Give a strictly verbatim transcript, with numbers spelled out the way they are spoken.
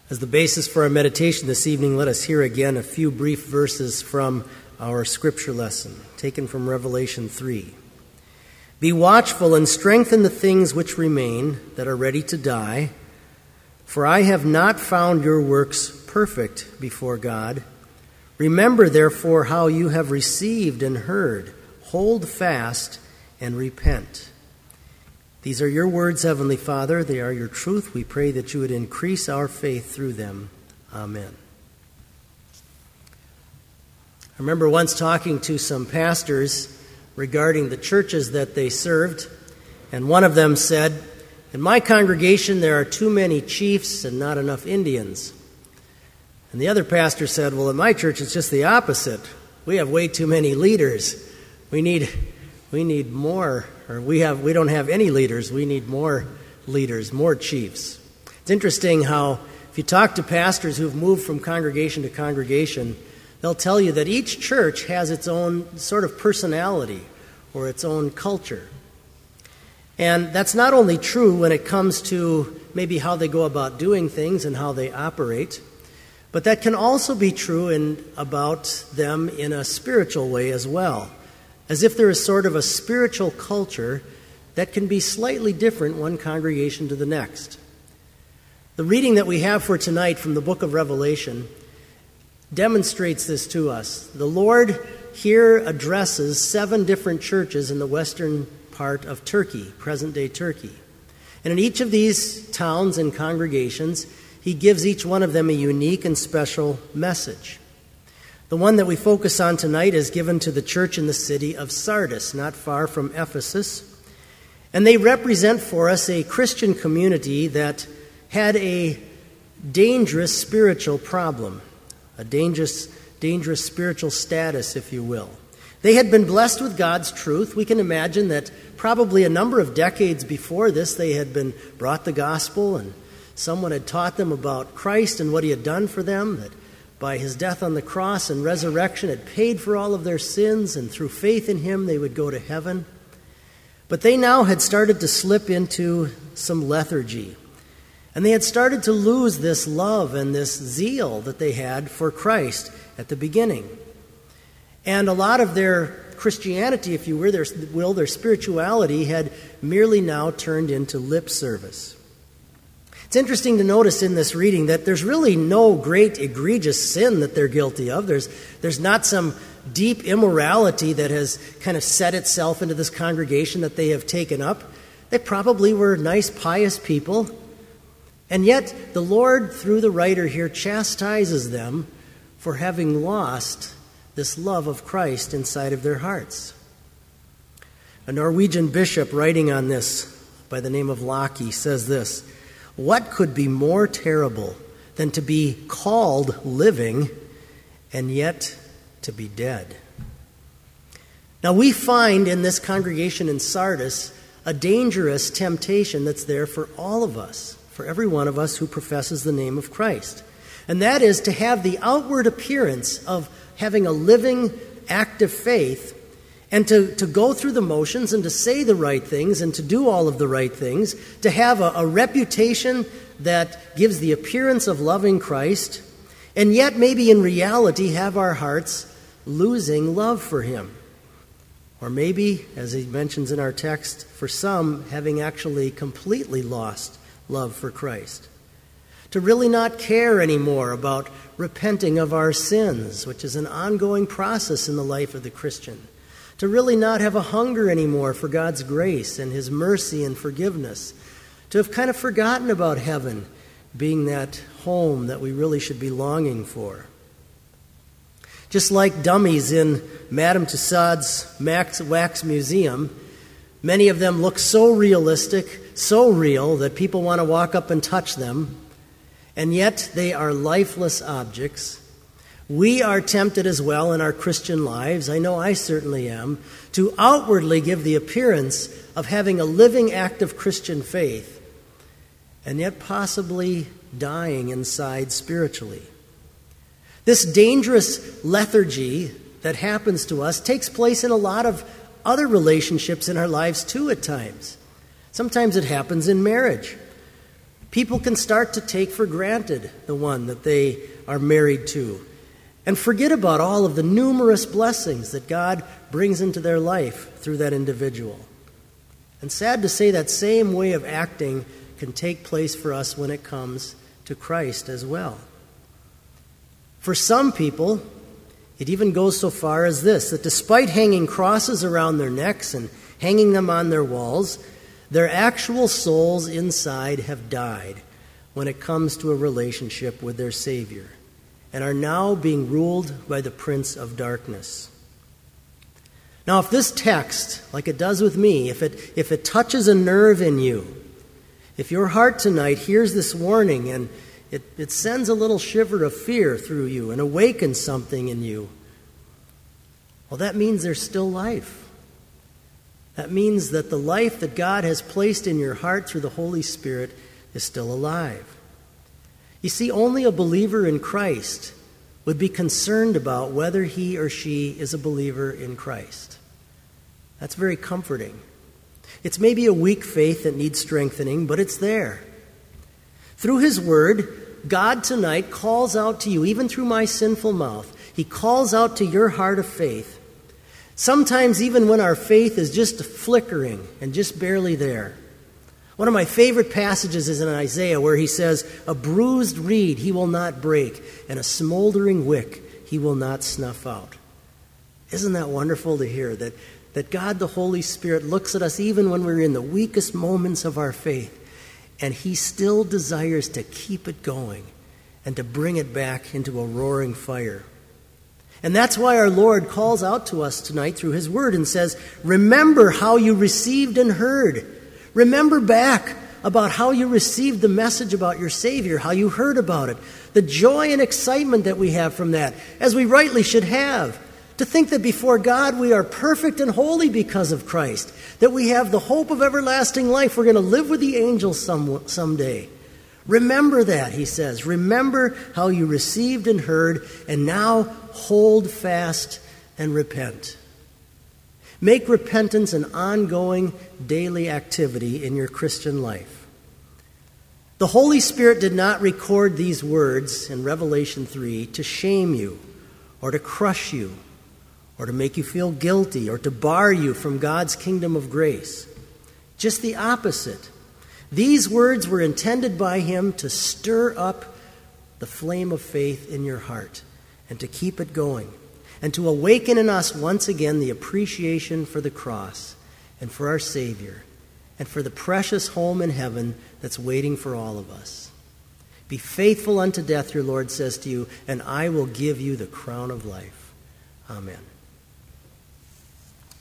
As the basis for our meditation this evening, let us hear again a few brief verses from our scripture lesson, taken from Revelation three. Be watchful and strengthen the things which remain that are ready to die, for I have not found your works perfect before God. Remember, therefore, how you have received and heard. Hold fast and repent. These are your words, Heavenly Father. They are your truth. We pray that you would increase our faith through them. Amen. I remember once talking to some pastors regarding the churches that they served, and one of them said, "In my congregation there are too many chiefs and not enough Indians." And the other pastor said, "Well, in my church it's just the opposite. We have way too many leaders. We need we need more, or we have we don't have any leaders. We need more leaders, more chiefs." It's interesting how if you talk to pastors who've moved from congregation to congregation, they'll tell you that each church has its own sort of personality or its own culture. And that's not only true when it comes to maybe how they go about doing things and how they operate, but that can also be true in about them in a spiritual way as well, as if there is sort of a spiritual culture that can be slightly different one congregation to the next. The reading that we have for tonight from the book of Revelation demonstrates this to us. The Lord here addresses seven different churches in the western part of Turkey, present-day Turkey. And in each of these towns and congregations, he gives each one of them a unique and special message. The one that we focus on tonight is given to the church in the city of Sardis, not far from Ephesus. And they represent for us a Christian community that had a dangerous spiritual problem, a dangerous, dangerous spiritual status, if you will. They had been blessed with God's truth. We can imagine that probably a number of decades before this, they had been brought the gospel, and someone had taught them about Christ and what he had done for them, that by his death on the cross and resurrection had paid for all of their sins, and through faith in him they would go to heaven. But they now had started to slip into some lethargy. And they had started to lose this love and this zeal that they had for Christ at the beginning. And a lot of their Christianity, if you will, their, will, their spirituality had merely now turned into lip service. It's interesting to notice in this reading that there's really no great egregious sin that they're guilty of. There's, there's not some deep immorality that has kind of set itself into this congregation that they have taken up. They probably were nice, pious people. And yet the Lord, through the writer here, chastises them for having lost this love of Christ inside of their hearts. A Norwegian bishop writing on this by the name of Locke says this: "What could be more terrible than to be called living and yet to be dead?" Now we find in this congregation in Sardis a dangerous temptation that's there for all of us, for every one of us who professes the name of Christ. And that is to have the outward appearance of having a living, active faith, and to, to go through the motions and to say the right things and to do all of the right things, to have a, a reputation that gives the appearance of loving Christ, and yet maybe in reality have our hearts losing love for him. Or maybe, as he mentions in our text, for some, having actually completely lost love for Christ. To really not care anymore about repenting of our sins, which is an ongoing process in the life of the Christian. To really not have a hunger anymore for God's grace and his mercy and forgiveness. To have kind of forgotten about heaven being that home that we really should be longing for. Just like dummies in Madame Tussauds Wax Museum, many of them look so realistic, so real, that people want to walk up and touch them, and yet they are lifeless objects. We are tempted as well in our Christian lives, I know I certainly am, to outwardly give the appearance of having a living, active Christian faith, and yet possibly dying inside spiritually. This dangerous lethargy that happens to us takes place in a lot of other relationships in our lives too at times. Sometimes it happens in marriage. People can start to take for granted the one that they are married to and forget about all of the numerous blessings that God brings into their life through that individual. And sad to say, that same way of acting can take place for us when it comes to Christ as well. For some people, it even goes so far as this, that despite hanging crosses around their necks and hanging them on their walls, their actual souls inside have died when it comes to a relationship with their Savior and are now being ruled by the prince of darkness. Now, if this text, like it does with me, if it, if it touches a nerve in you, if your heart tonight hears this warning and it, it sends a little shiver of fear through you and awakens something in you, well, that means there's still life. That means that the life that God has placed in your heart through the Holy Spirit is still alive. You see, only a believer in Christ would be concerned about whether he or she is a believer in Christ. That's very comforting. It's maybe a weak faith that needs strengthening, but it's there. Through His Word, God tonight calls out to you, even through my sinful mouth. He calls out to your heart of faith. Sometimes even when our faith is just flickering and just barely there. One of my favorite passages is in Isaiah where he says, "A bruised reed he will not break, and a smoldering wick he will not snuff out." Isn't that wonderful to hear? That, that God the Holy Spirit looks at us even when we're in the weakest moments of our faith, and He still desires to keep it going and to bring it back into a roaring fire. And that's why our Lord calls out to us tonight through His Word and says, remember how you received and heard. Remember back about how you received the message about your Savior, how you heard about it, the joy and excitement that we have from that, as we rightly should have. To think that before God we are perfect and holy because of Christ, that we have the hope of everlasting life. We're going to live with the angels some, someday. Remember that, he says. Remember how you received and heard, and now hold fast and repent. Make repentance an ongoing daily activity in your Christian life. The Holy Spirit did not record these words in Revelation three to shame you or to crush you or to make you feel guilty or to bar you from God's kingdom of grace. Just the opposite. These words were intended by Him to stir up the flame of faith in your heart and to keep it going, and to awaken in us once again the appreciation for the cross and for our Savior and for the precious home in heaven that's waiting for all of us. Be faithful unto death, your Lord says to you, and I will give you the crown of life. Amen.